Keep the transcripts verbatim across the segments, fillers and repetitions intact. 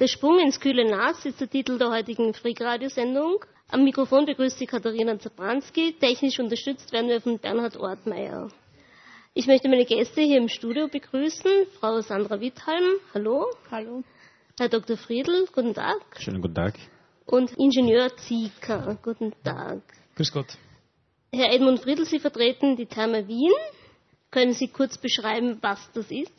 Der Sprung ins kühle Nass ist der Titel der heutigen Freak-Radio-Sendung. Am Mikrofon begrüßt Sie Katharina Zabranski. Technisch unterstützt werden wir von Bernhard Ortmeier. Ich möchte meine Gäste hier im Studio begrüßen. Frau Sandra Withalm, hallo. Hallo. Herr Doktor Friedl, guten Tag. Schönen guten Tag. Und Ingenieur Zieker, guten Tag. Grüß Gott. Herr Edmund Friedl, Sie vertreten die Therme Wien. Können Sie kurz beschreiben, was das ist?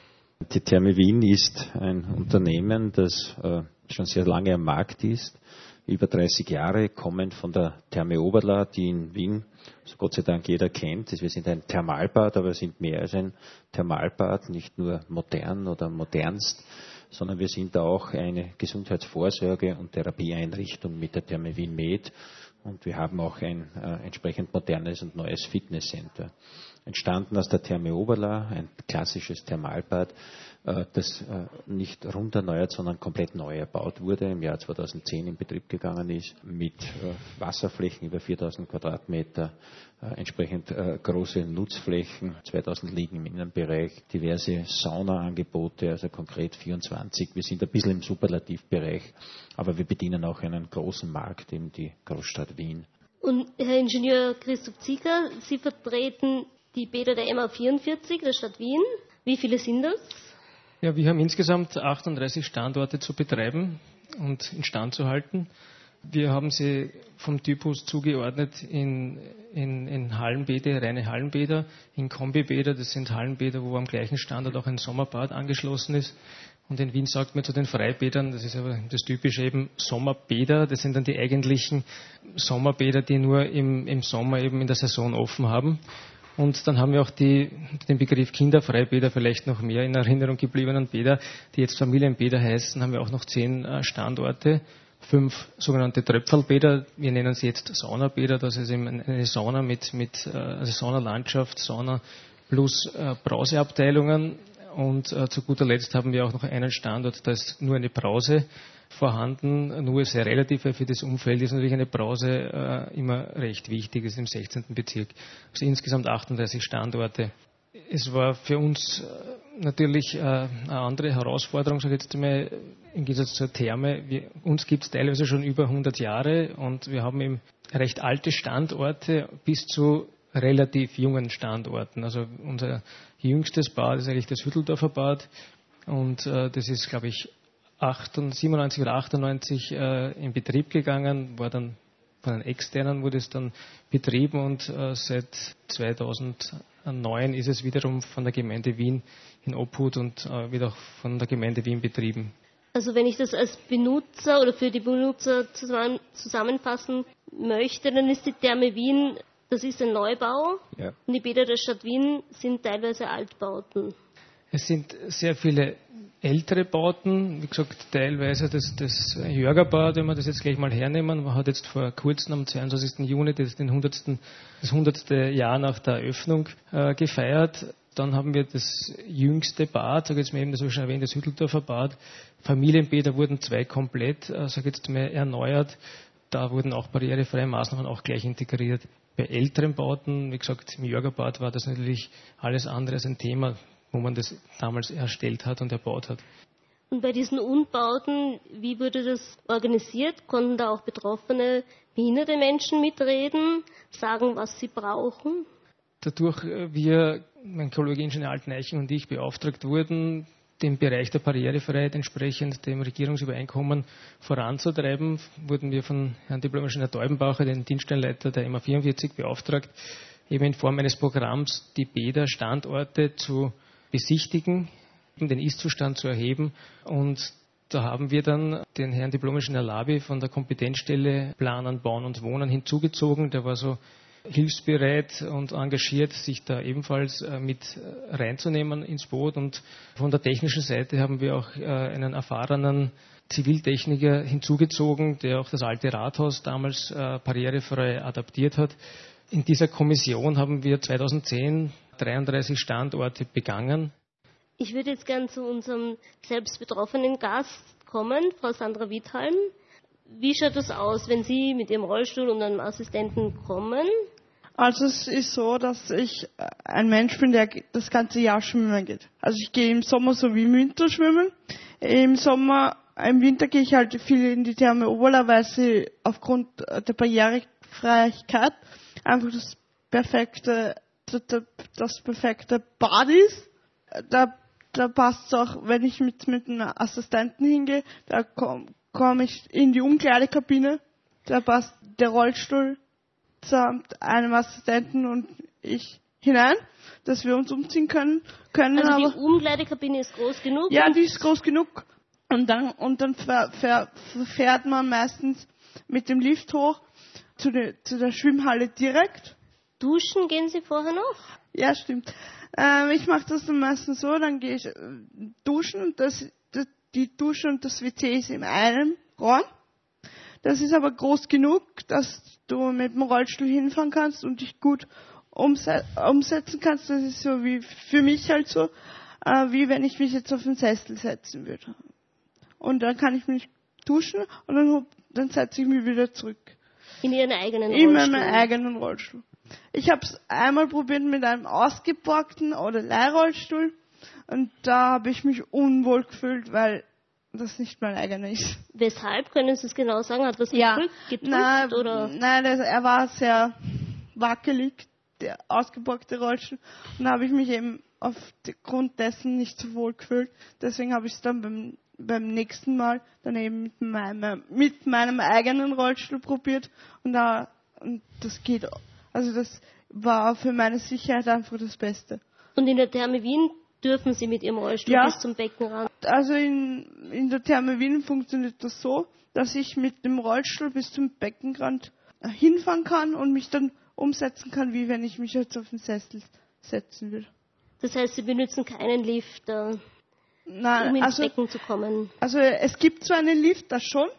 Die Therme Wien ist ein Unternehmen, das äh, schon sehr lange am Markt ist. Über dreißig Jahre, kommend von der Therme Oberla, die in Wien, so Gott sei Dank jeder kennt. Wir sind ein Thermalbad, aber wir sind mehr als ein Thermalbad, nicht nur modern oder modernst, sondern wir sind auch eine Gesundheitsvorsorge- und Therapieeinrichtung mit der Therme Wien Med. Und wir haben auch ein äh, entsprechend modernes und neues Fitnesscenter. Entstanden aus der Therme Oberla, ein klassisches Thermalbad, äh, das äh, nicht rund erneuert, sondern komplett neu erbaut wurde, im Jahr zweitausendzehn in Betrieb gegangen ist, mit äh, Wasserflächen über viertausend Quadratmeter, äh, entsprechend äh, große Nutzflächen, zweitausend liegen im Innenbereich, diverse Saunaangebote, also konkret vierundzwanzig. Wir sind ein bisschen im Superlativbereich, aber wir bedienen auch einen großen Markt, eben die Großstadt Wien. Und Herr Ingenieur Christoph Zieker, Sie vertreten die Bäder der M A vierundvierzig der Stadt Wien. Wie viele sind das? Ja, wir haben insgesamt achtunddreißig Standorte zu betreiben und instand zu halten. Wir haben sie vom Typus zugeordnet in, in, in Hallenbäder, reine Hallenbäder, in Kombibäder, das sind Hallenbäder, wo am gleichen Standort auch ein Sommerbad angeschlossen ist. Und in Wien sagt man zu den Freibädern, das ist aber das typische eben Sommerbäder, das sind dann die eigentlichen Sommerbäder, die nur im, im Sommer eben in der Saison offen haben. Und dann haben wir auch die, den Begriff Kinderfreibäder vielleicht noch mehr in Erinnerung gebliebenen Bäder, die jetzt Familienbäder heißen, haben wir auch noch zehn Standorte, fünf sogenannte Tröpfelbäder, wir nennen sie jetzt Saunabäder, das ist eben eine Sauna mit, mit also Saunalandschaft, Sauna plus äh, Brauseabteilungen. Und äh, zu guter Letzt haben wir auch noch einen Standort, da ist nur eine Brause vorhanden, nur sehr relativ, weil für das Umfeld ist natürlich eine Brause äh, immer recht wichtig, das ist im sechzehnten Bezirk. Also insgesamt achtunddreißig Standorte. Es war für uns äh, natürlich äh, eine andere Herausforderung, sage ich jetzt einmal, im Gegensatz zur Therme. Wir, uns gibt es teilweise schon über hundert Jahre und wir haben eben recht alte Standorte bis zu relativ jungen Standorten. Also unser jüngstes Bad ist eigentlich das Hütteldorfer Bad und äh, das ist, glaube ich, siebenundneunzig oder achtundneunzig äh, in Betrieb gegangen, war dann von den Externen wurde es dann betrieben und äh, seit zweitausendneun ist es wiederum von der Gemeinde Wien in Obhut und äh, wird auch von der Gemeinde Wien betrieben. Also wenn ich das als Benutzer oder für die Benutzer zusammen, zusammenfassen möchte, dann ist die Therme Wien, das ist ein Neubau, ja. Und die Bäder der Stadt Wien sind teilweise Altbauten. Es sind sehr viele ältere Bauten, wie gesagt, teilweise das, das Jörgerbad, wenn wir das jetzt gleich mal hernehmen, man hat jetzt vor kurzem am zweiundzwanzigsten Juni das, den hundertsten, das hundertste Jahr nach der Eröffnung äh, gefeiert. Dann haben wir das jüngste Bad, sage jetzt mal eben, das habe ich schon erwähnt, das Hütteldorfer Bad. Familienbäder wurden zwei komplett, äh, sage jetzt mal, erneuert. Da wurden auch barrierefreie Maßnahmen auch gleich integriert. Bei älteren Bauten, wie gesagt, im Jörgerbad war das natürlich alles andere als ein Thema, wo man das damals erstellt hat und erbaut hat. Und bei diesen Umbauten, wie wurde das organisiert? Konnten da auch betroffene, behinderte Menschen mitreden, sagen, was sie brauchen? Dadurch wir, mein Kollege Ingenieur Altneichen und ich, beauftragt wurden, den Bereich der Barrierefreiheit entsprechend dem Regierungsübereinkommen voranzutreiben, wurden wir von Herrn Diplom-Ingenieur Teubenbacher, den Dienststellenleiter der M A vierundvierzig, beauftragt, eben in Form eines Programms die Bäder, Standorte zu besichtigen, den Ist-Zustand zu erheben. Und da haben wir dann den Herrn Diplom-Ingenieur Labi von der Kompetenzstelle Planen, Bauen und Wohnen hinzugezogen. Der war so hilfsbereit und engagiert, sich da ebenfalls mit reinzunehmen ins Boot. Und von der technischen Seite haben wir auch einen erfahrenen Ziviltechniker hinzugezogen, der auch das alte Rathaus damals barrierefrei adaptiert hat. In dieser Kommission haben wir zweitausendzehn dreiunddreißig Standorte begangen. Ich würde jetzt gern zu unserem selbst betroffenen Gast kommen, Frau Sandra Withalm. Wie schaut das aus, wenn Sie mit Ihrem Rollstuhl und einem Assistenten kommen? Also es ist so, dass ich ein Mensch bin, der das ganze Jahr schwimmen geht. Also ich gehe im Sommer so wie im Winter schwimmen. Im Sommer im Winter gehe ich halt viel in die Therme Oberla, weil sie aufgrund der Barrierefreiheit einfach das perfekte, das perfekte Bad ist. Da, da passt es auch, wenn ich mit, mit einem Assistenten hingehe, da komme komm ich in die Umkleidekabine, da passt der Rollstuhl samt einem Assistenten und ich hinein, dass wir uns umziehen können. können also die aber, Umkleidekabine ist groß genug? Ja, die ist groß genug. Und dann, und dann fähr, fähr, fährt man meistens mit dem Lift hoch zu, de, zu der Schwimmhalle direkt. Duschen gehen Sie vorher noch? Ja, stimmt. Ähm, ich mache das dann meistens so, dann gehe ich äh, duschen und das, das, die Dusche und das W C ist in einem Raum. Das ist aber groß genug, dass du mit dem Rollstuhl hinfahren kannst und dich gut umse- umsetzen kannst. Das ist so wie für mich halt so, äh, wie wenn ich mich jetzt auf den Sessel setzen würde. Und dann kann ich mich duschen und dann, dann setze ich mich wieder zurück. In Ihren eigenen Rollstuhl? In meinem eigenen Rollstuhl. Ich habe es einmal probiert mit einem ausgeborgten oder Leihrollstuhl und da habe ich mich unwohl gefühlt, weil das nicht mein eigener ist. Weshalb? Können Sie es genau sagen? Hat was Ja. gedrückt, gedrückt Nein, oder? nein, das, er war sehr wackelig, der ausgeborgte Rollstuhl. Und da habe ich mich eben aufgrund dessen nicht so wohl gefühlt. Deswegen habe ich es dann beim, beim nächsten Mal dann eben mit meinem, mit meinem eigenen Rollstuhl probiert. Und da, und das geht, also das war für meine Sicherheit einfach das Beste. Und in der Therme Wien dürfen Sie mit Ihrem Rollstuhl Ja. bis zum Beckenrand? Also in, in der Therme Wien funktioniert das so, dass ich mit dem Rollstuhl bis zum Beckenrand hinfahren kann und mich dann umsetzen kann, wie wenn ich mich jetzt auf den Sessel setzen würde. Das heißt, Sie benutzen keinen Lift, äh, Nein, um ins also, Becken zu kommen? also es gibt zwar einen Lift, das schon,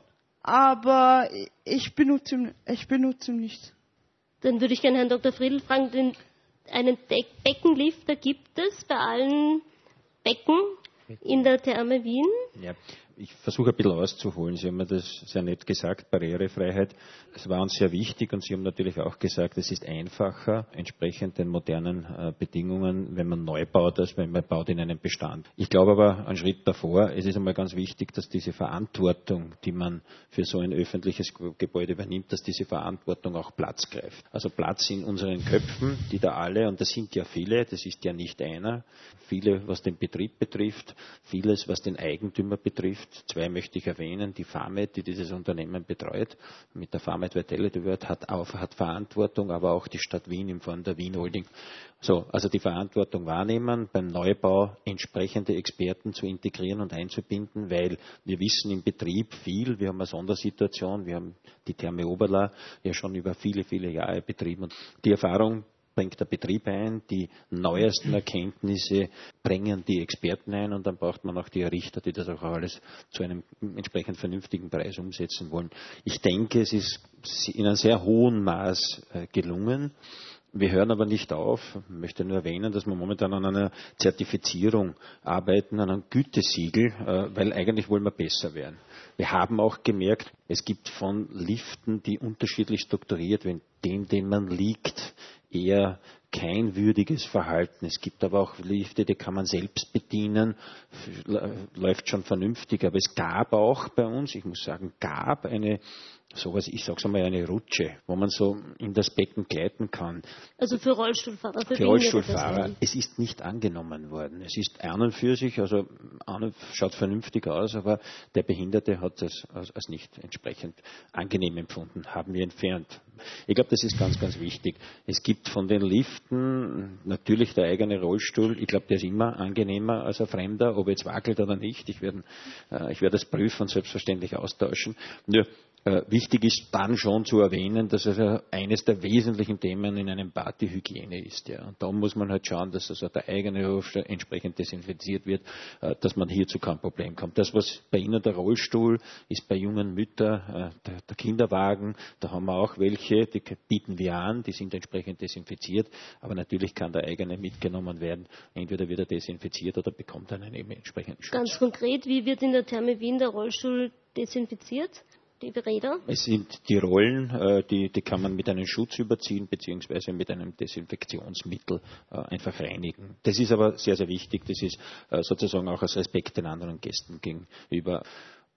aber ich benutze ihn, ich benutze ihn nicht. Dann würde ich gerne Herrn Doktor Friedl fragen, den, einen De- Beckenlifter gibt es bei allen Becken in der Therme Wien? Ja, ich versuche ein bisschen auszuholen. Sie haben mir das sehr nett gesagt, Barrierefreiheit. Das war uns sehr wichtig und Sie haben natürlich auch gesagt, es ist einfacher, entsprechend den modernen äh, Bedingungen, wenn man neu baut, als wenn man baut in einem Bestand. Ich glaube aber, einen Schritt davor, es ist einmal ganz wichtig, dass diese Verantwortung, die man für so ein öffentliches Gebäude übernimmt, dass diese Verantwortung auch Platz greift. Also Platz in unseren Köpfen, die da alle, und das sind ja viele, das ist ja nicht einer, viele, was den Betrieb betrifft, vieles, was den Eigentümer betrifft. Zwei möchte ich erwähnen, die Famet, die dieses Unternehmen betreut, mit der Famet Vitality World hat, auf, hat Verantwortung, aber auch die Stadt Wien in Form der Wien Holding. So, also die Verantwortung wahrnehmen, beim Neubau entsprechende Experten zu integrieren und einzubinden, weil wir wissen im Betrieb viel, wir haben eine Sondersituation, wir haben die Therme Oberla ja schon über viele, viele Jahre betrieben und die Erfahrung bringt der Betrieb ein, die neuesten Erkenntnisse bringen die Experten ein und dann braucht man auch die Richter, die das auch alles zu einem entsprechend vernünftigen Preis umsetzen wollen. Ich denke, es ist in einem sehr hohen Maß gelungen. Wir hören aber nicht auf. Ich möchte nur erwähnen, dass wir momentan an einer Zertifizierung arbeiten, an einem Gütesiegel, weil eigentlich wollen wir besser werden. Wir haben auch gemerkt, es gibt von Liften, die unterschiedlich strukturiert werden, dem, den man liegt, eher kein würdiges Verhalten. Es gibt aber auch Lifte, die kann man selbst bedienen, läuft schon vernünftig. Aber es gab auch bei uns, ich muss sagen, gab eine sowas, ich sag's einmal, eine Rutsche, wo man so in das Becken gleiten kann. Also für Rollstuhlfahrer? Für, für Rollstuhlfahrer. Es ist nicht angenommen worden. Es ist an und für sich, also an und, schaut vernünftig aus, aber der Behinderte hat das als, als nicht entsprechend angenehm empfunden, haben wir entfernt. Ich glaube, das ist ganz, ganz wichtig. Es gibt von den Liften natürlich der eigene Rollstuhl. Ich glaube, der ist immer angenehmer als ein Fremder, ob er jetzt wackelt oder nicht. Ich werde, äh, ich werde das prüfen und selbstverständlich austauschen. Nur, Äh, wichtig ist dann schon zu erwähnen, dass also eines der wesentlichen Themen in einem Bad die Hygiene ist. Ja. Und da muss man halt schauen, dass also der eigene Rollstuhl entsprechend desinfiziert wird, äh, dass man hier zu keinem Problem kommt. Das, was bei Ihnen der Rollstuhl ist, bei jungen Müttern äh, der, der Kinderwagen, da haben wir auch welche, die bieten wir an, die sind entsprechend desinfiziert, aber natürlich kann der eigene mitgenommen werden. Entweder wird er desinfiziert oder bekommt er einen eben entsprechenden Schutz. Ganz konkret, wie wird in der Therme Wien der Rollstuhl desinfiziert? Die Räder? Es sind die Rollen, die, die kann man mit einem Schutz überziehen, beziehungsweise mit einem Desinfektionsmittel einfach reinigen. Das ist aber sehr, sehr wichtig. Das ist sozusagen auch als Respekt den anderen Gästen gegenüber.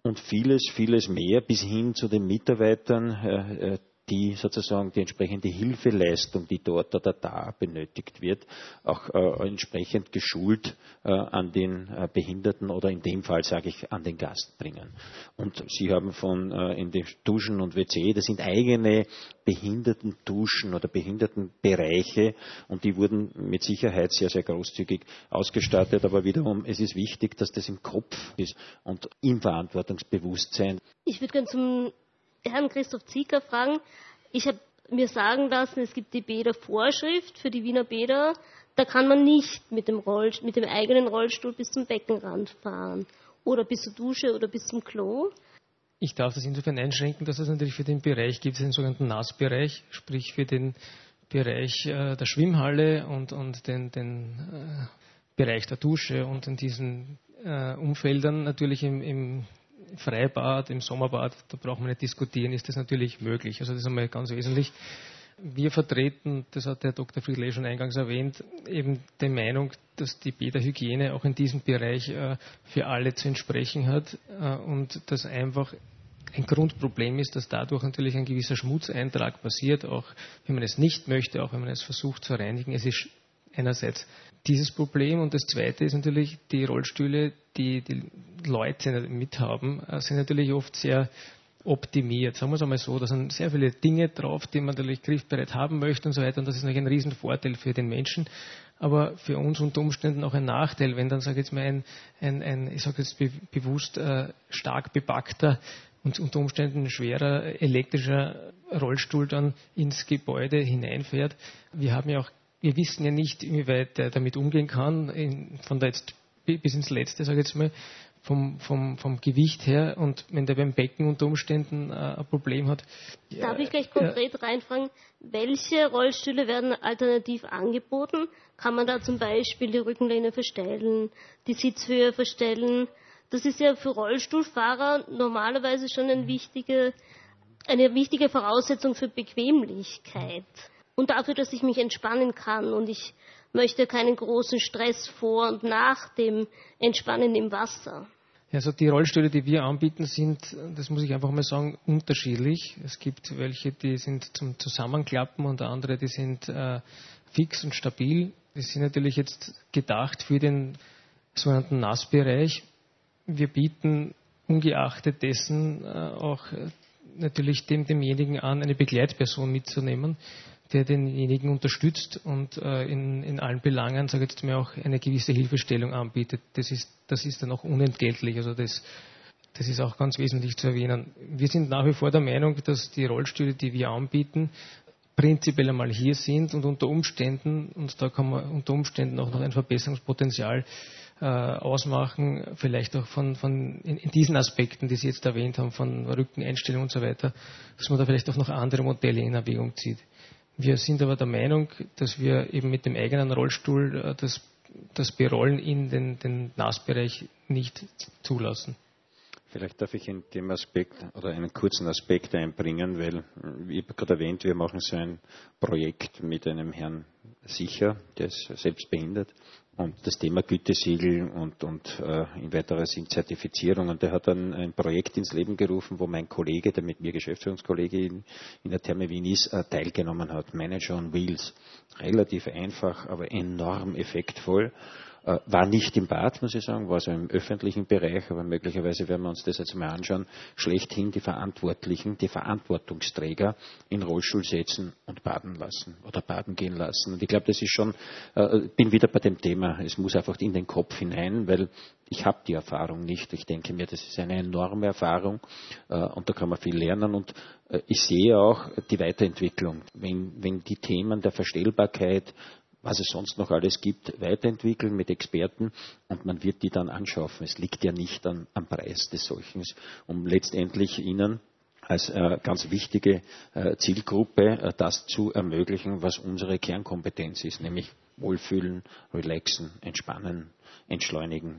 und vieles, vieles mehr bis hin zu den Mitarbeitern, äh, die sozusagen die entsprechende Hilfeleistung, die dort oder da benötigt wird, auch äh, entsprechend geschult äh, an den äh, Behinderten oder in dem Fall sage ich an den Gast bringen. Und Sie haben von äh, in den Duschen und W C, das sind eigene Behindertenduschen oder Behindertenbereiche und die wurden mit Sicherheit sehr, sehr großzügig ausgestattet, aber wiederum, es ist wichtig, dass das im Kopf ist und im Verantwortungsbewusstsein. Ich würde gerne zum Herrn Christoph Zieker fragen. Ich habe mir sagen lassen, es gibt die Bädervorschrift für die Wiener Bäder. Da kann man nicht mit dem, Roll, mit dem eigenen Rollstuhl bis zum Beckenrand fahren oder bis zur Dusche oder bis zum Klo. Ich darf das insofern einschränken, dass es natürlich für den Bereich gibt, den sogenannten Nassbereich, sprich für den Bereich äh, der Schwimmhalle und, und den, den äh, Bereich der Dusche und in diesen äh, Umfeldern natürlich im, im Freibad, im Sommerbad, da braucht man nicht diskutieren, ist das natürlich möglich. Also das ist einmal ganz wesentlich. Wir vertreten, das hat Herr Doktor Friedl schon eingangs erwähnt, eben die Meinung, dass die Bäderhygiene auch in diesem Bereich äh, für alle zu entsprechen hat äh, und dass einfach ein Grundproblem ist, dass dadurch natürlich ein gewisser Schmutzeintrag passiert, auch wenn man es nicht möchte, auch wenn man es versucht zu reinigen. Es ist einerseits dieses Problem und das zweite ist natürlich, die Rollstühle, die die Leute mithaben, sind natürlich oft sehr optimiert. Sagen wir es einmal so, da sind sehr viele Dinge drauf, die man natürlich griffbereit haben möchte und so weiter und das ist natürlich ein Riesenvorteil für den Menschen, aber für uns unter Umständen auch ein Nachteil, wenn dann, sage ich jetzt mal, ein, ein, ein ich sage jetzt be- bewusst äh, stark bepackter und unter Umständen ein schwerer elektrischer Rollstuhl dann ins Gebäude hineinfährt. Wir haben ja auch Wir wissen ja nicht, inwieweit er damit umgehen kann, in, von der jetzt bis ins Letzte, sage ich jetzt mal, vom, vom, vom Gewicht her. Und wenn der beim Becken unter Umständen äh, ein Problem hat. Darf ich gleich konkret äh, reinfragen, welche Rollstühle werden alternativ angeboten? Kann man da zum Beispiel die Rückenlehne verstellen, die Sitzhöhe verstellen? Das ist ja für Rollstuhlfahrer normalerweise schon eine wichtige, eine wichtige Voraussetzung für Bequemlichkeit. Und dafür, dass ich mich entspannen kann und ich möchte keinen großen Stress vor und nach dem Entspannen im Wasser. Also die Rollstühle, die wir anbieten, sind, das muss ich einfach mal sagen, unterschiedlich. Es gibt welche, die sind zum Zusammenklappen und andere, die sind äh, fix und stabil. Die sind natürlich jetzt gedacht für den sogenannten Nassbereich. Wir bieten ungeachtet dessen äh, auch äh, natürlich dem, demjenigen an, eine Begleitperson mitzunehmen, der denjenigen unterstützt und äh, in, in allen Belangen, sage ich jetzt mal, auch eine gewisse Hilfestellung anbietet. Das ist, das ist dann auch unentgeltlich. Also das, das ist auch ganz wesentlich zu erwähnen. Wir sind nach wie vor der Meinung, dass die Rollstühle, die wir anbieten, prinzipiell einmal hier sind und unter Umständen, und da kann man unter Umständen auch noch ein Verbesserungspotenzial äh, ausmachen, vielleicht auch von, von in, in diesen Aspekten, die Sie jetzt erwähnt haben, von Rückeneinstellung und so weiter, dass man da vielleicht auch noch andere Modelle in Erwägung zieht. Wir sind aber der Meinung, dass wir eben mit dem eigenen Rollstuhl äh, das, das Berollen in den, den Nassbereich nicht zulassen. Vielleicht darf ich in dem Aspekt oder einen kurzen Aspekt einbringen, weil, wie gerade erwähnt, wir machen so ein Projekt mit einem Herrn Sicher, der ist selbst behindert, und das Thema Gütesiegel und, und äh, in weiterer Sinn Zertifizierung. Und der hat dann ein Projekt ins Leben gerufen, wo mein Kollege, der mit mir Geschäftsführungskollege in, in der Therme Wien ist, äh, teilgenommen hat. Manager on Wheels. Relativ einfach, aber enorm effektvoll. War nicht im Bad, muss ich sagen, war so im öffentlichen Bereich, aber möglicherweise werden wir uns das jetzt mal anschauen, schlechthin die Verantwortlichen, die Verantwortungsträger in Rollstuhl setzen und baden lassen oder baden gehen lassen. Und ich glaube, das ist schon, äh, bin wieder bei dem Thema, es muss einfach in den Kopf hinein, weil ich habe die Erfahrung nicht. Ich denke mir, das ist eine enorme Erfahrung äh, und da kann man viel lernen und äh, ich sehe auch die Weiterentwicklung, wenn, wenn die Themen der Verstellbarkeit, was es sonst noch alles gibt, weiterentwickeln mit Experten und man wird die dann anschaffen. Es liegt ja nicht an, am Preis des solchen, um letztendlich Ihnen als äh, ganz wichtige äh, Zielgruppe äh, das zu ermöglichen, was unsere Kernkompetenz ist, nämlich Wohlfühlen, Relaxen, Entspannen, Entschleunigen.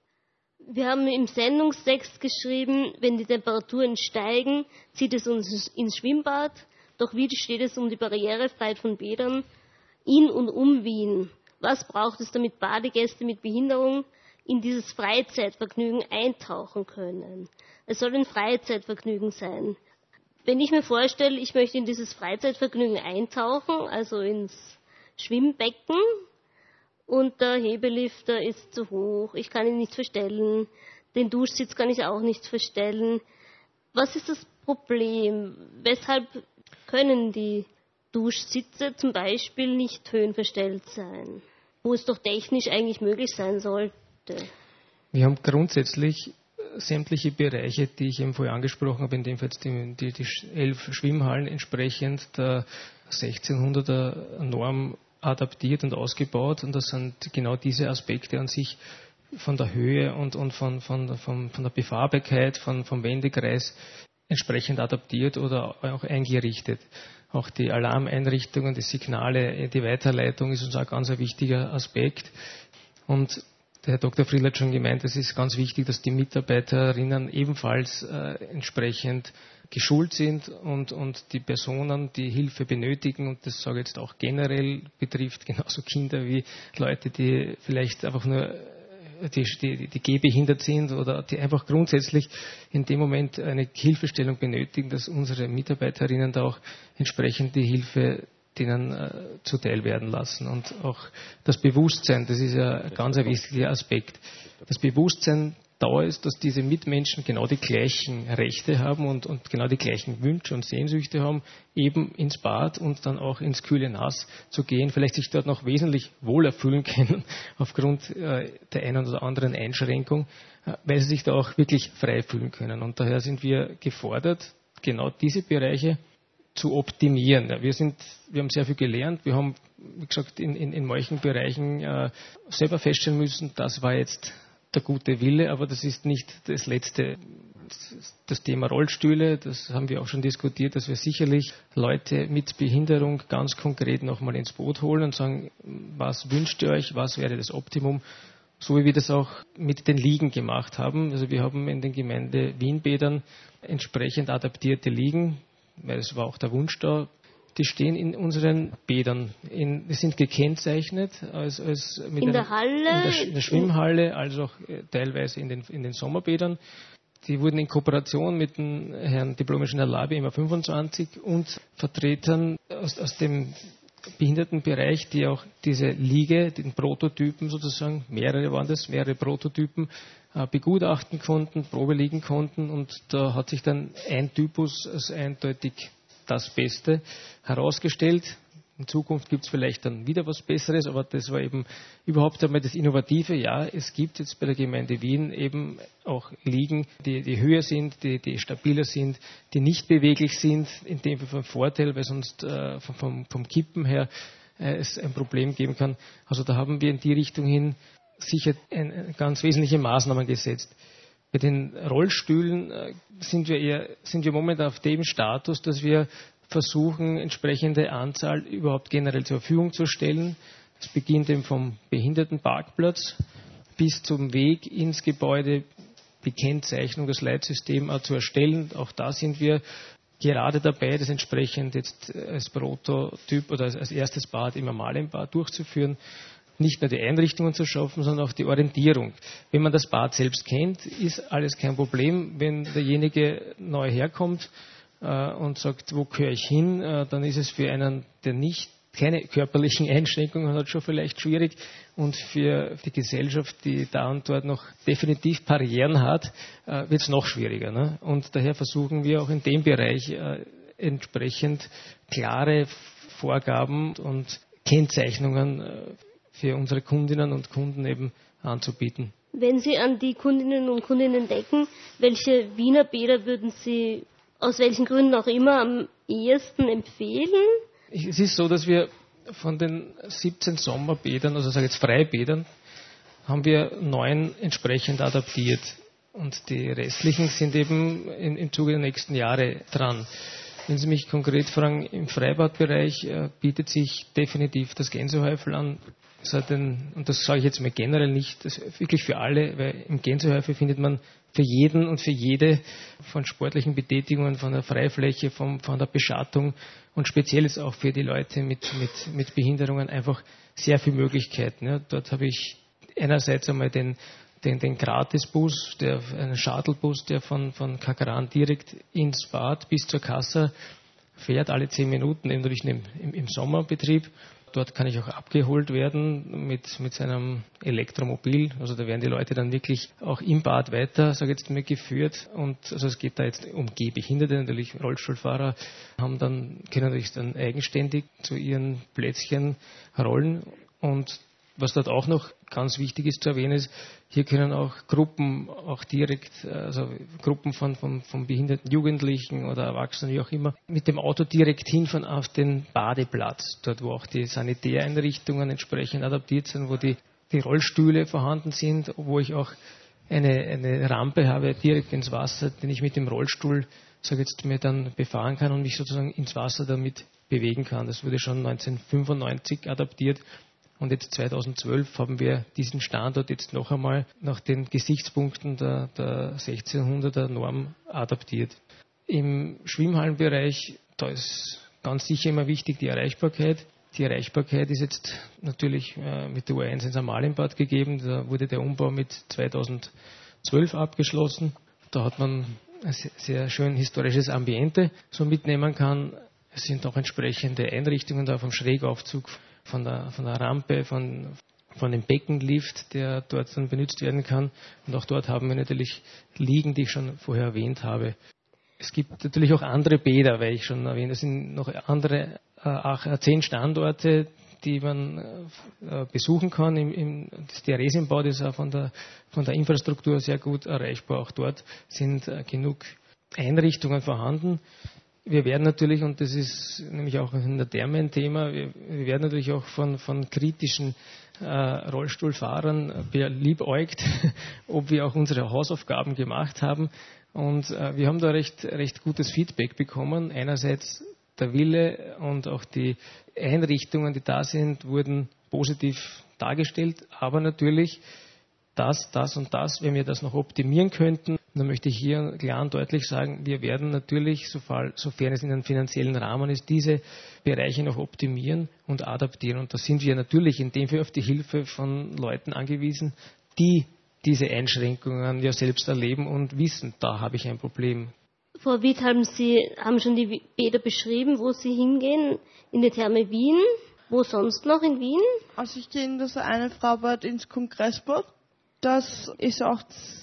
Wir haben im Sendungstext geschrieben, wenn die Temperaturen steigen, zieht es uns ins Schwimmbad. Doch wie steht es um die Barrierefreiheit von Bädern in und um Wien? Was braucht es, damit Badegäste mit Behinderung in dieses Freizeitvergnügen eintauchen können. Es soll ein Freizeitvergnügen sein. Wenn ich mir vorstelle, ich möchte in dieses Freizeitvergnügen eintauchen, also ins Schwimmbecken, und der Hebelifter ist zu hoch, ich kann ihn nicht verstellen, den Duschsitz kann ich auch nicht verstellen. Was ist das Problem? Weshalb können die Duschsitze zum Beispiel nicht höhenverstellt sein, wo es doch technisch eigentlich möglich sein sollte? Wir haben grundsätzlich sämtliche Bereiche, die ich eben vorher angesprochen habe, in dem Fall jetzt die, die, die elf Schwimmhallen entsprechend der sechzehnhunderter Norm adaptiert und ausgebaut. Und das sind genau diese Aspekte an sich von der Höhe und, und von, von, von, von der Befahrbarkeit, von, vom Wendekreis entsprechend adaptiert oder auch eingerichtet. Auch die Alarmeinrichtungen, die Signale, die Weiterleitung ist uns auch ganz ein wichtiger Aspekt. Und der Herr Doktor Friedl hat schon gemeint, es ist ganz wichtig, dass die Mitarbeiterinnen ebenfalls äh, entsprechend geschult sind und, und die Personen, die Hilfe benötigen, und das sage ich jetzt auch generell, betrifft genauso Kinder wie Leute, die vielleicht einfach nur die, die, die gehbehindert sind oder die einfach grundsätzlich in dem Moment eine Hilfestellung benötigen, dass unsere Mitarbeiterinnen da auch entsprechend die Hilfe denen äh, zuteil werden lassen. Und auch das Bewusstsein, das ist ja ein ganz ein wesentlicher Aspekt. Das Bewusstsein da ist, dass diese Mitmenschen genau die gleichen Rechte haben und, und genau die gleichen Wünsche und Sehnsüchte haben, eben ins Bad und dann auch ins kühle Nass zu gehen, vielleicht sich dort noch wesentlich wohler fühlen können aufgrund äh, der einen oder anderen Einschränkung, äh, weil sie sich da auch wirklich frei fühlen können. Und daher sind wir gefordert, genau diese Bereiche zu optimieren. Ja, wir, sind, wir haben sehr viel gelernt. Wir haben, wie gesagt, in, in, in manchen Bereichen äh, selber feststellen müssen, das war jetzt der gute Wille, aber das ist nicht das letzte. Das Thema Rollstühle, das haben wir auch schon diskutiert, dass wir sicherlich Leute mit Behinderung ganz konkret nochmal ins Boot holen und sagen, was wünscht ihr euch, was wäre das Optimum, so wie wir das auch mit den Liegen gemacht haben. Also wir haben in den Gemeinde Wienbädern entsprechend adaptierte Liegen, weil es war auch der Wunsch da. Die stehen in unseren Bädern. In, die sind gekennzeichnet als, als mit in, einer, der Halle, in, der, in der Schwimmhalle, als auch äh, teilweise in den, in den Sommerbädern. Die wurden in Kooperation mit dem Herrn Diplom-Ingenieur Labi, immer fünfundzwanzig, und Vertretern aus, aus dem Behindertenbereich, die auch diese Liege, den Prototypen sozusagen, mehrere waren das, mehrere Prototypen, äh, begutachten konnten, Probe liegen konnten, und da hat sich dann ein Typus als eindeutig das Beste herausgestellt. In Zukunft gibt es vielleicht dann wieder was Besseres, aber das war eben überhaupt einmal das Innovative. Ja, es gibt jetzt bei der Gemeinde Wien eben auch Liegen, die, die höher sind, die, die stabiler sind, die nicht beweglich sind, in dem Fall vom Vorteil, weil sonst äh, vom, vom, vom Kippen her äh, es ein Problem geben kann. Also da haben wir in die Richtung hin sicher ein, ganz wesentliche Maßnahmen gesetzt. Bei den Rollstühlen äh, sind wir eher, sind wir momentan auf dem Status, dass wir versuchen, entsprechende Anzahl überhaupt generell zur Verfügung zu stellen. Das beginnt eben vom Behindertenparkplatz bis zum Weg ins Gebäude, die Kennzeichnung, das Leitsystem auch zu erstellen. Auch da sind wir gerade dabei, das entsprechend jetzt als Prototyp oder als erstes Bad im Amalienbad durchzuführen. Nicht nur die Einrichtungen zu schaffen, sondern auch die Orientierung. Wenn man das Bad selbst kennt, ist alles kein Problem. Wenn derjenige neu herkommt äh, und sagt, wo gehöre ich hin, äh, dann ist es für einen, der nicht keine körperlichen Einschränkungen hat, schon vielleicht schwierig. Und für die Gesellschaft, die da und dort noch definitiv Barrieren hat, äh, wird es noch schwieriger. Ne? Und daher versuchen wir auch in dem Bereich äh, entsprechend klare Vorgaben und Kennzeichnungen äh, für unsere Kundinnen und Kunden eben anzubieten. Wenn Sie an die Kundinnen und Kunden denken, welche Wiener Bäder würden Sie aus welchen Gründen auch immer am ehesten empfehlen? Es ist so, dass wir von den siebzehn Sommerbädern, also sage ich jetzt Freibädern, haben wir neun entsprechend adaptiert. Und die restlichen sind eben in, im Zuge der nächsten Jahre dran. Wenn Sie mich konkret fragen, im Freibadbereich äh, bietet sich definitiv das Gänsehäufel an. Das hat ein, und das sage ich jetzt mal generell nicht, das ist wirklich für alle, weil im Gänsehäufel findet man für jeden und für jede von sportlichen Betätigungen, von der Freifläche, vom, von der Beschattung und speziell ist auch für die Leute mit, mit, mit Behinderungen einfach sehr viele Möglichkeiten. Ja. Dort habe ich einerseits einmal den, den, den Gratisbus, der, einen Shuttlebus, der von, von Kakaran direkt ins Bad bis zur Kasse fährt, alle zehn Minuten, eben durch den, im, im Sommerbetrieb. Dort kann ich auch abgeholt werden mit, mit seinem Elektromobil. Also da werden die Leute dann wirklich auch im Bad weiter, sage ich jetzt mal, geführt. Und also es geht da jetzt um Gehbehinderte, natürlich Rollstuhlfahrer haben dann, können natürlich dann eigenständig zu ihren Plätzchen rollen. Und was dort auch noch ganz wichtig ist zu erwähnen ist, hier können auch Gruppen, auch direkt, also Gruppen von, von, von behinderten Jugendlichen oder Erwachsenen, wie auch immer, mit dem Auto direkt hinfahren auf den Badeplatz, dort wo auch die Sanitäreinrichtungen entsprechend adaptiert sind, wo die, die Rollstühle vorhanden sind, wo ich auch eine, eine Rampe habe direkt ins Wasser, den ich mit dem Rollstuhl, sage jetzt mir, dann befahren kann und mich sozusagen ins Wasser damit bewegen kann. Das wurde schon neunzehnhundertfünfundneunzig adaptiert. Und jetzt zweitausendzwölf haben wir diesen Standort jetzt noch einmal nach den Gesichtspunkten der, der sechzehnhunderter Norm adaptiert. Im Schwimmhallenbereich, da ist ganz sicher immer wichtig die Erreichbarkeit. Die Erreichbarkeit ist jetzt natürlich äh, mit der U eins ins Amalienbad gegeben. Da wurde der Umbau mit zweitausendzwölf abgeschlossen. Da hat man ein sehr, sehr schön historisches Ambiente so mitnehmen kann. Es sind auch entsprechende Einrichtungen da vom Schrägaufzug, von der, von der Rampe, von, von dem Beckenlift, der dort dann benutzt werden kann. Und auch dort haben wir natürlich Liegen, die ich schon vorher erwähnt habe. Es gibt natürlich auch andere Bäder, weil ich schon erwähnt, es sind noch andere, äh, auch, äh, zehn Standorte, die man äh, besuchen kann. Im, im, das Theresienbad ist auch von der, von der Infrastruktur sehr gut erreichbar. Auch dort sind äh, genug Einrichtungen vorhanden. Wir werden natürlich, und das ist nämlich auch in der Therme ein Thema, wir, wir werden natürlich auch von, von kritischen äh, Rollstuhlfahrern beliebäugt, ob wir auch unsere Hausaufgaben gemacht haben. Und äh, wir haben da recht, recht gutes Feedback bekommen. Einerseits der Wille und auch die Einrichtungen, die da sind, wurden positiv dargestellt, aber natürlich das, das und das, wenn wir das noch optimieren könnten, dann möchte ich hier klar und deutlich sagen, wir werden natürlich, sofern es in einem finanziellen Rahmen ist, diese Bereiche noch optimieren und adaptieren. Und da sind wir natürlich in dem Fall auf die Hilfe von Leuten angewiesen, die diese Einschränkungen ja selbst erleben und wissen, da habe ich ein Problem. Frau Witt, haben Sie haben schon die Bäder beschrieben, wo Sie hingehen? In die Therme Wien? Wo sonst noch in Wien? Also ich gehe in das eine Freibad ins Kongressbad. Das ist auch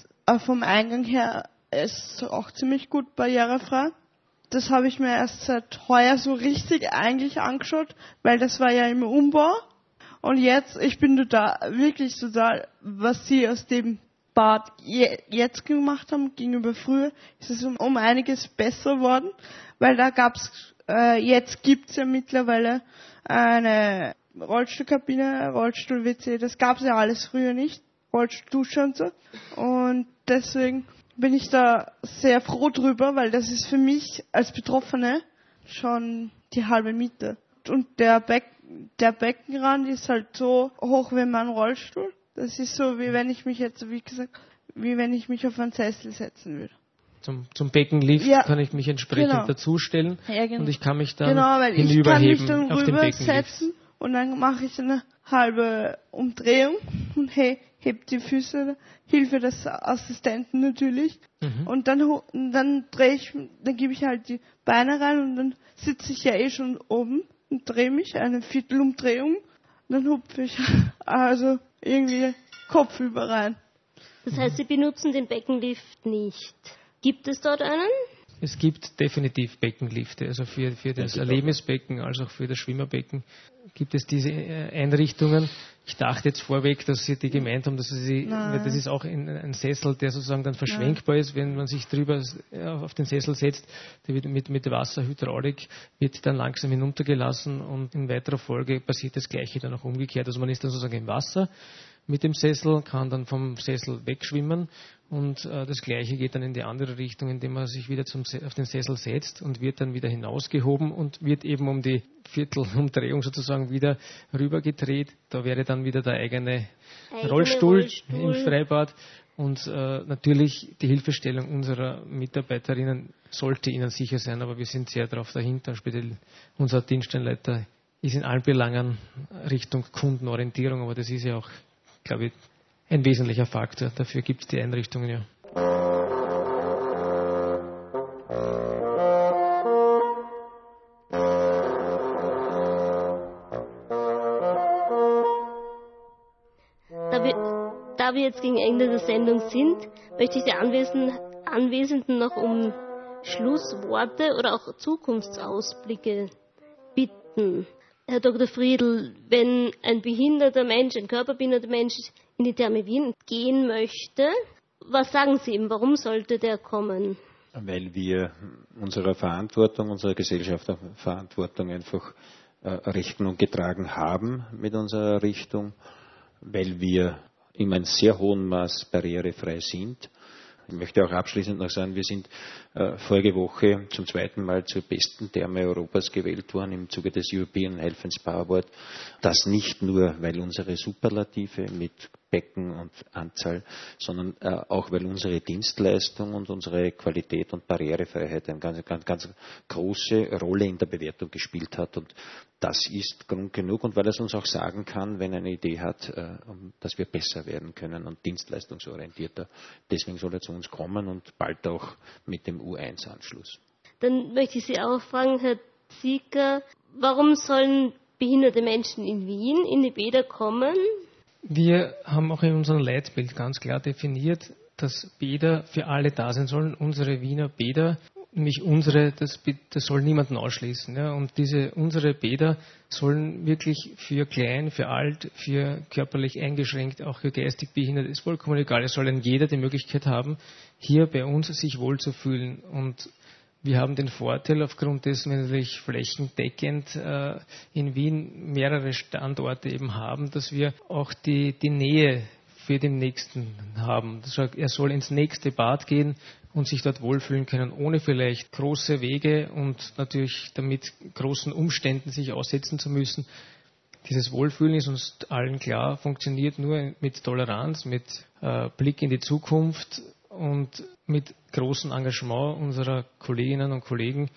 vom Eingang her ist auch ziemlich gut barrierefrei. Das habe ich mir erst seit heuer so richtig eigentlich angeschaut, weil das war ja im Umbau. Und jetzt, ich bin total, wirklich total, was sie aus dem Bad je, jetzt gemacht haben gegenüber früher, ist es um, um einiges besser geworden, weil da gab's, äh, jetzt gibt's ja mittlerweile eine Rollstuhlkabine, Rollstuhl-W C, das gab's ja alles früher nicht. Rollstuhl und so. Und deswegen bin ich da sehr froh drüber, weil das ist für mich als Betroffene schon die halbe Miete. Und der, Beck, der Beckenrand ist halt so hoch wie mein Rollstuhl. Das ist so, wie wenn ich mich jetzt, wie gesagt, wie wenn ich mich auf einen Sessel setzen würde. Zum, zum Beckenlift ja, kann ich mich entsprechend genau. dazustellen ja, genau. und ich kann mich dann genau, weil hinüberheben ich kann mich dann auf den Beckenlift. Setzen und dann mache ich eine halbe Umdrehung und hey, hebt die Füße, Hilfe des Assistenten natürlich. Mhm. Und dann, dann drehe ich, dann gebe ich halt die Beine rein und dann sitze ich ja eh schon oben und drehe mich eine Viertelumdrehung. Dann hupfe ich also irgendwie kopfüber rein. Das heißt, Sie benutzen den Beckenlift nicht. Gibt es dort einen? Es gibt definitiv Beckenlifte, also für, für das Erlebnisbecken als auch für das Schwimmerbecken gibt es diese Einrichtungen. Ich dachte jetzt vorweg, dass Sie die gemeint haben, dass Sie, weil das ist auch ein, ein Sessel, der sozusagen dann verschwenkbar Nein. ist, wenn man sich drüber auf den Sessel setzt, der wird mit, mit Wasserhydraulik wird dann langsam hinuntergelassen und in weiterer Folge passiert das Gleiche dann auch umgekehrt. Also man ist dann sozusagen im Wasser mit dem Sessel, kann dann vom Sessel wegschwimmen und äh, das Gleiche geht dann in die andere Richtung, indem man sich wieder zum, auf den Sessel setzt und wird dann wieder hinausgehoben und wird eben um die Viertelumdrehung sozusagen wieder rübergedreht. Da wäre dann wieder der eigene, eigene Rollstuhl, Rollstuhl im Freibad und äh, natürlich die Hilfestellung unserer Mitarbeiterinnen sollte ihnen sicher sein, aber wir sind sehr darauf dahinter, speziell unser Dienststellenleiter ist in allen Belangen Richtung Kundenorientierung, aber das ist ja auch, glaube ich, ein wesentlicher Faktor. Dafür gibt es die Einrichtungen ja. Da wir, da wir jetzt gegen Ende der Sendung sind, möchte ich die Anwesenden, Anwesenden noch um Schlussworte oder auch Zukunftsausblicke bitten. Herr Doktor Friedl, wenn ein behinderter Mensch, ein körperbehinderter Mensch in die Therme Wien gehen möchte, was sagen Sie ihm? Warum sollte der kommen? Weil wir unserer Verantwortung, unserer Gesellschaftsverantwortung einfach äh, Rechnung getragen haben mit unserer Errichtung, weil wir in einem sehr hohen Maß barrierefrei sind. Ich möchte auch abschließend noch sagen, wir sind äh, vorige Woche zum zweiten Mal zur besten Therme Europas gewählt worden im Zuge des European Health and Spa Award. Das nicht nur, weil unsere Superlative mit Becken und Anzahl, sondern äh, auch, weil unsere Dienstleistung und unsere Qualität und Barrierefreiheit eine ganz, ganz, ganz große Rolle in der Bewertung gespielt hat. Und das ist Grund genug und weil es uns auch sagen kann, wenn er eine Idee hat, äh, dass wir besser werden können und dienstleistungsorientierter. Deswegen soll er zu uns kommen und bald auch mit dem U eins Anschluss. Dann möchte ich Sie auch fragen, Herr Zieger, warum sollen behinderte Menschen in Wien in die Bäder kommen? Wir haben auch in unserem Leitbild ganz klar definiert, dass Bäder für alle da sein sollen. Unsere Wiener Bäder, nämlich unsere, das, das soll niemanden ausschließen. Ja. Und diese unsere Bäder sollen wirklich für klein, für alt, für körperlich eingeschränkt, auch für geistig behindert, ist vollkommen egal. Es soll dann jeder die Möglichkeit haben, hier bei uns sich wohlzufühlen. Und wir haben den Vorteil, aufgrund dessen wir natürlich flächendeckend äh, in Wien mehrere Standorte eben haben, dass wir auch die, die Nähe für den Nächsten haben. Das heißt, er soll ins nächste Bad gehen und sich dort wohlfühlen können, ohne vielleicht große Wege und natürlich damit großen Umständen sich aussetzen zu müssen. Dieses Wohlfühlen ist uns allen klar, funktioniert nur mit Toleranz, mit äh, Blick in die Zukunft und mit großem Engagement unserer Kolleginnen und Kollegen,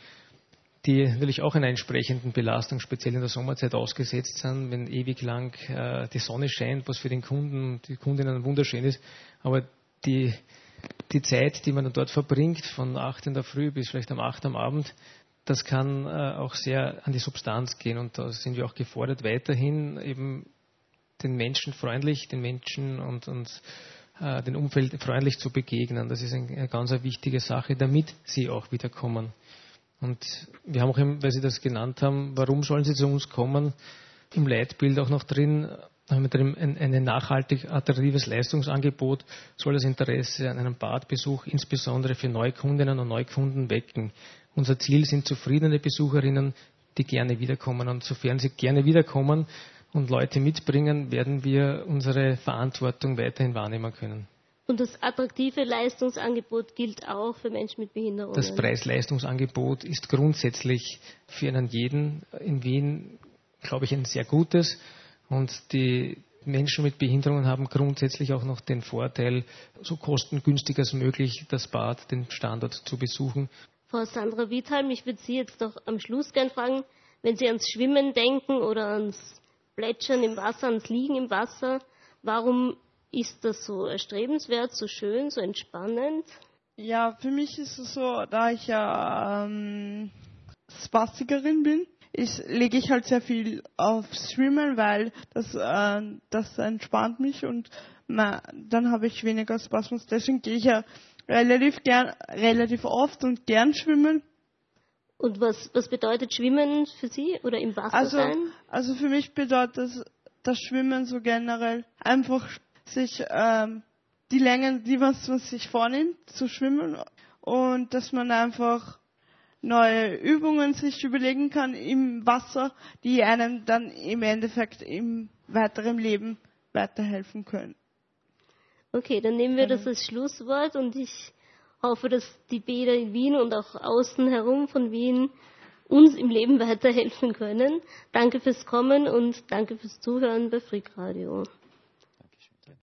die natürlich auch einer entsprechenden Belastung, speziell in der Sommerzeit, ausgesetzt sind, wenn ewig lang äh, die Sonne scheint, was für den Kunden und die Kundinnen wunderschön ist. Aber die, die Zeit, die man dann dort verbringt, von acht in der Früh bis vielleicht um acht am Abend, das kann äh, auch sehr an die Substanz gehen. Und da sind wir auch gefordert, weiterhin eben den Menschen freundlich, den Menschen und, und den Umfeld freundlich zu begegnen. Das ist eine ganz wichtige Sache, damit sie auch wieder kommen. Und wir haben auch, weil Sie das genannt haben, warum sollen Sie zu uns kommen, im Leitbild auch noch drin, haben wir drin ein, ein nachhaltig attraktives Leistungsangebot, soll das Interesse an einem Badbesuch insbesondere für Neukundinnen und Neukunden wecken. Unser Ziel sind zufriedene Besucherinnen, die gerne wiederkommen. Und sofern sie gerne wiederkommen und Leute mitbringen, werden wir unsere Verantwortung weiterhin wahrnehmen können. Und das attraktive Leistungsangebot gilt auch für Menschen mit Behinderungen? Das Preis-Leistungsangebot ist grundsätzlich für einen jeden in Wien, glaube ich, ein sehr gutes. Und die Menschen mit Behinderungen haben grundsätzlich auch noch den Vorteil, so kostengünstig als möglich das Bad, den Standort zu besuchen. Frau Sandra Wiethalm, ich würde Sie jetzt noch am Schluss gern fragen, wenn Sie ans Schwimmen denken oder ans Plätschern im Wasser, ans Liegen im Wasser. Warum ist das so erstrebenswert, so schön, so entspannend? Ja, für mich ist es so, da ich ja ähm, Spastikerin bin, ich, lege ich halt sehr viel auf Schwimmen, weil das, äh, das entspannt mich und na, dann habe ich weniger Spasmus. Deswegen gehe ich ja relativ gern, relativ oft und gern schwimmen. Und was, was bedeutet Schwimmen für Sie oder im Wasser also, sein? Also für mich bedeutet das, das Schwimmen so generell einfach sich ähm, die Längen, die was man sich vornimmt, zu schwimmen und dass man einfach neue Übungen sich überlegen kann im Wasser, die einem dann im Endeffekt im weiteren Leben weiterhelfen können. Okay, dann nehmen wir das als Schlusswort und ich hoffe, dass die Bäder in Wien und auch außen herum von Wien uns im Leben weiterhelfen können. Danke fürs Kommen und danke fürs Zuhören bei Freak Radio.